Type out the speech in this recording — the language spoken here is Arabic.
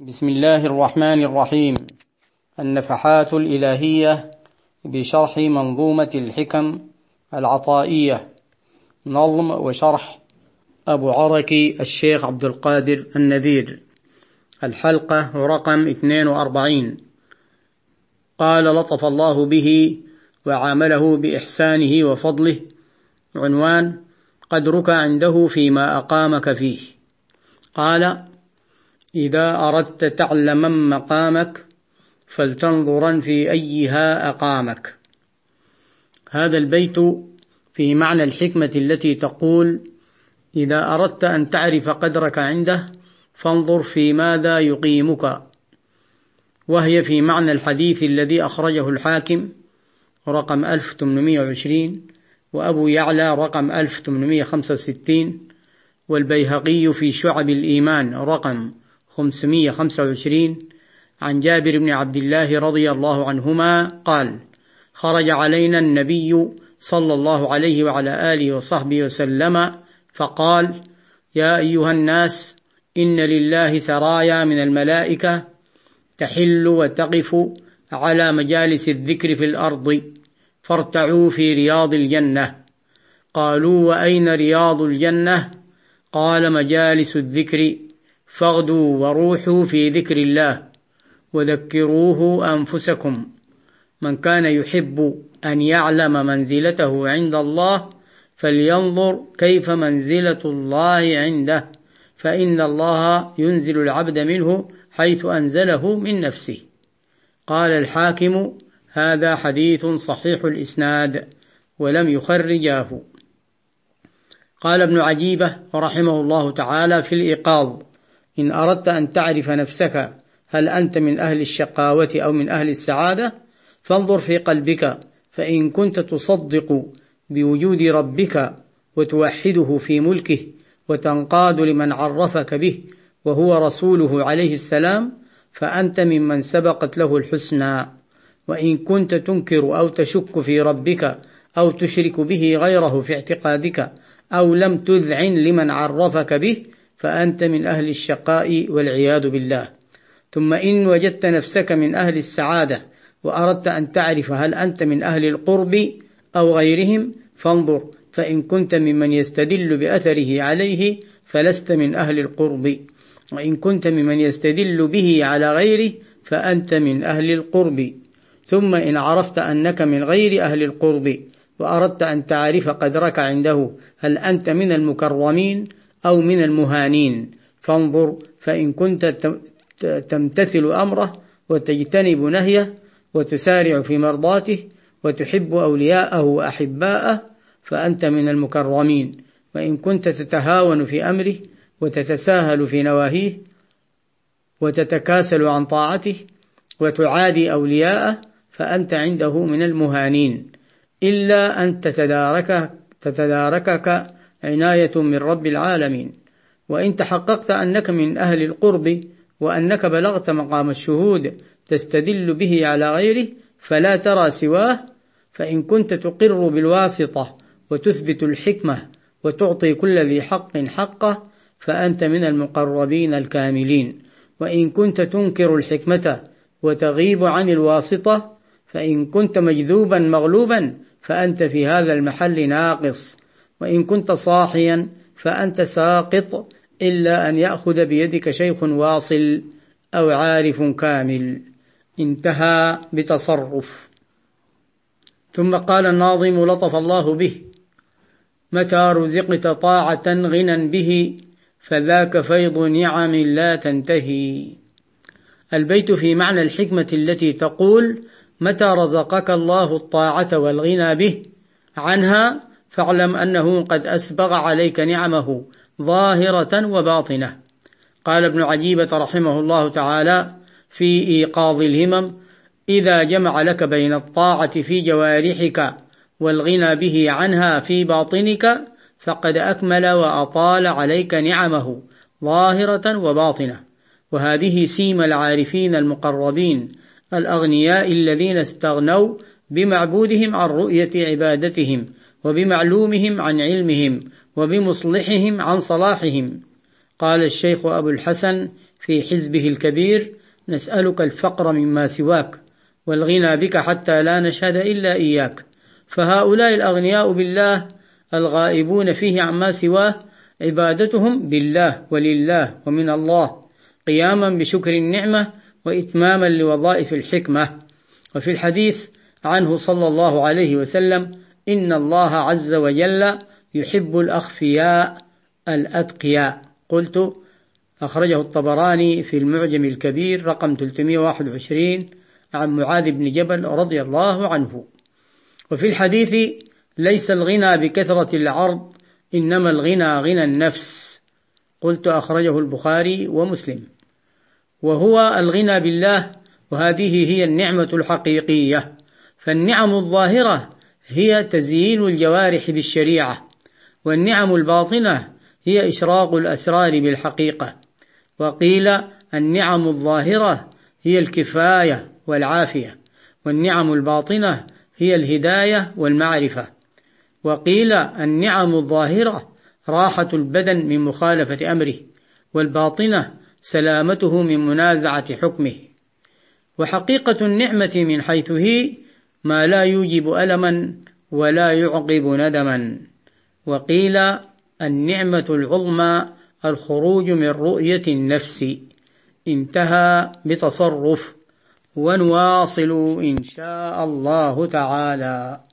بسم الله الرحمن الرحيم. النفحات الإلهية بشرح منظومة الحكم العطائية، نظم وشرح أبو عركي الشيخ عبد القادر النذير، الحلقة رقم 42. قال لطف الله به وعامله بإحسانه وفضله. عنوان: قدرك عنده فيما أقامك فيه. قال: إذا أردت تعلم مقامك فلتنظرن في أيها أقامك. هذا البيت في معنى الحكمة التي تقول: إذا أردت أن تعرف قدرك عنده فانظر في ماذا يقيمك، وهي في معنى الحديث الذي أخرجه الحاكم رقم 1820 وأبو يعلى رقم 1865 والبيهقي في شعب الإيمان رقم 525 عن جابر بن عبد الله رضي الله عنهما قال: خرج علينا النبي صلى الله عليه وعلى آله وصحبه وسلم فقال: يا أيها الناس، إن لله سرايا من الملائكة تحل وتقف على مجالس الذكر في الأرض، فارتعوا في رياض الجنة. قالوا: وأين رياض الجنة؟ قال: مجالس الذكر، فاغدوا وروحوا في ذكر الله وذكروه أنفسكم. من كان يحب أن يعلم منزلته عند الله فلينظر كيف منزلة الله عنده، فإن الله ينزل العبد منه حيث أنزله من نفسه. قال الحاكم: هذا حديث صحيح الإسناد ولم يخرجاه. قال ابن عجيبة رحمه الله تعالى في الإيقاظ: إن أردت أن تعرف نفسك هل أنت من أهل الشقاوة أو من أهل السعادة فانظر في قلبك، فإن كنت تصدق بوجود ربك وتوحده في ملكه وتنقاد لمن عرفك به وهو رسوله عليه السلام فأنت ممن سبقت له الحسنى. وإن كنت تنكر أو تشك في ربك أو تشرك به غيره في اعتقادك أو لم تذعن لمن عرفك به فأنت من أهل الشقاء والعياذ بالله. ثم إن وجدت نفسك من أهل السعادة وأردت أن تعرف هل أنت من أهل القرب أو غيرهم فانظر، فإن كنت ممن يستدل بأثره عليه فلست من أهل القرب، وإن كنت ممن يستدل به على غيره فأنت من أهل القرب. ثم إن عرفت أنك من غير أهل القرب وأردت أن تعرف قدرك عنده هل أنت من المكرمين أو من المهانين فانظر، فإن كنت تمتثل أمره وتجتنب نهيه وتسارع في مرضاته وتحب أولياءه وأحباءه فأنت من المكرمين، وإن كنت تتهاون في أمره وتتساهل في نواهيه وتتكاسل عن طاعته وتعادي أولياءه فأنت عنده من المهانين، إلا أن تتداركك عناية من رب العالمين. وإن تحققت أنك من أهل القرب وأنك بلغت مقام الشهود تستدل به على غيره فلا ترى سواه، فإن كنت تقر بالواسطة وتثبت الحكمة وتعطي كل ذي حق حقه فأنت من المقربين الكاملين. وإن كنت تنكر الحكمة وتغيب عن الواسطة فإن كنت مجذوبا مغلوبا فأنت في هذا المحل ناقص، وإن كنت صاحيا فأنت ساقط، إلا أن يأخذ بيدك شيخ واصل أو عارف كامل. انتهى بتصرف. ثم قال الناظم لطف الله به: متى رزقت طاعة غنى به فذاك فيض نعم لا تنتهي. البيت في معنى الحكمة التي تقول: متى رزقك الله الطاعة والغنى به عنها فاعلم أنه قد أسبغ عليك نعمه ظاهرة وباطنة. قال ابن عجيبة رحمه الله تعالى في إيقاظ الهمم: إذا جمع لك بين الطاعة في جوارحك والغنى به عنها في باطنك فقد أكمل وأطال عليك نعمه ظاهرة وباطنة. وهذه سيم العارفين المقربين الأغنياء الذين استغنوا بمعبودهم عن رؤية عبادتهم وبمعلومهم عن علمهم وبمصلحهم عن صلاحهم. قال الشيخ أبو الحسن في حزبه الكبير: نسألك الفقر مما سواك والغنى بك حتى لا نشهد إلا إياك. فهؤلاء الأغنياء بالله الغائبون فيه عما سواه عبادتهم بالله ولله ومن الله، قياما بشكر النعمة وإتماما لوظائف الحكمة. وفي الحديث عنه صلى الله عليه وسلم: إن الله عز وجل يحب الأخفياء الأتقياء. قلت: أخرجه الطبراني في المعجم الكبير رقم 321 عن معاذ بن جبل رضي الله عنه. وفي الحديث: ليس الغنى بكثرة العرض إنما الغنى غنى النفس. قلت: أخرجه البخاري ومسلم. وهو الغنى بالله، وهذه هي النعمة الحقيقية. فالنعم الظاهرة هي تزيين الجوارح بالشريعة، والنعم الباطنة هي إشراق الأسرار بالحقيقة. وقيل: النعم الظاهرة هي الكفاية والعافية، والنعم الباطنة هي الهداية والمعرفة. وقيل: النعم الظاهرة راحة البدن من مخالفة أمره، والباطنة سلامته من منازعة حكمه. وحقيقة النعمة من حيث هي ما لا يوجب ألما ولا يعقب ندما. وقيل: النعمة العظمى الخروج من رؤية النفس. انتهى بتصرف. ونواصل إن شاء الله تعالى.